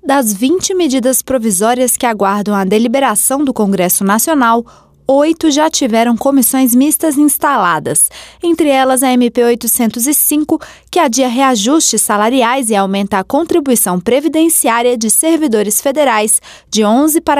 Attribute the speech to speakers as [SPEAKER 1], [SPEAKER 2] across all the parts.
[SPEAKER 1] Das 20 medidas provisórias que aguardam a deliberação do Congresso Nacional, 8 já tiveram comissões mistas instaladas, entre elas a MP 805, que adia reajustes salariais e aumenta a contribuição previdenciária de servidores federais de 11% para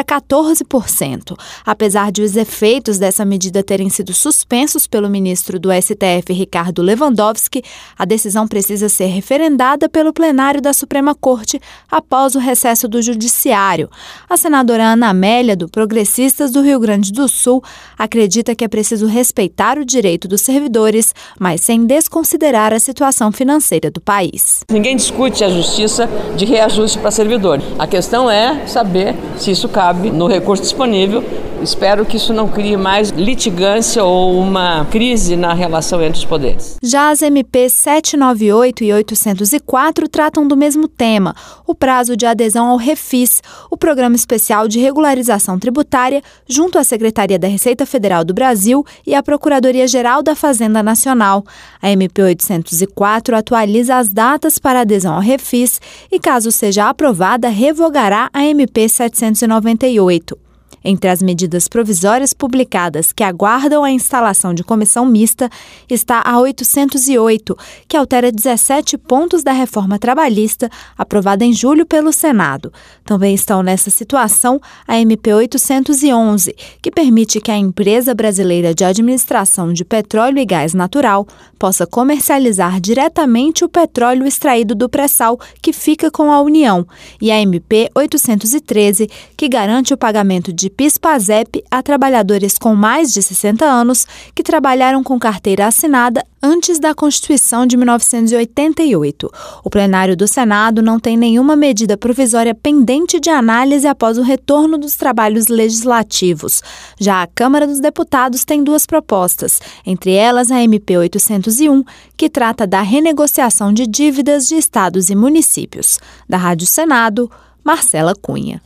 [SPEAKER 1] 14%. Apesar de os efeitos dessa medida terem sido suspensos pelo ministro do STF, Ricardo Lewandowski, a decisão precisa ser referendada pelo plenário da Suprema Corte após o recesso do Judiciário. A senadora Ana Amélia, do Progressistas do Rio Grande do Sul, acredita que é preciso respeitar o direito dos servidores, mas sem desconsiderar a situação financeira do país.
[SPEAKER 2] Ninguém discute a justiça de reajuste para servidor. A questão é saber se isso cabe no recurso disponível. Espero que isso não crie mais litigância ou uma crise na relação entre os poderes.
[SPEAKER 1] Já as MP 798 e 804 tratam do mesmo tema, o prazo de adesão ao Refis, o Programa Especial de Regularização Tributária, junto à Secretaria da Receita Federal do Brasil e à Procuradoria-Geral da Fazenda Nacional. A MP 804 atualiza as datas para adesão ao Refis e, caso seja aprovada, revogará a MP 798. Entre as medidas provisórias publicadas que aguardam a instalação de comissão mista está a 808, que altera 17 pontos da reforma trabalhista aprovada em julho pelo Senado. Também estão nessa situação a MP 811, que permite que a Empresa Brasileira de Administração de Petróleo e Gás Natural possa comercializar diretamente o petróleo extraído do pré-sal que fica com a União, e a MP 813, que garante o pagamento de PIS/PASEP a trabalhadores com mais de 60 anos que trabalharam com carteira assinada antes da Constituição de 1988. O plenário do Senado não tem nenhuma medida provisória pendente de análise após o retorno dos trabalhos legislativos. Já a Câmara dos Deputados tem 2 propostas, entre elas a MP 801, que trata da renegociação de dívidas de estados e municípios. Da Rádio Senado, Marcela Cunha.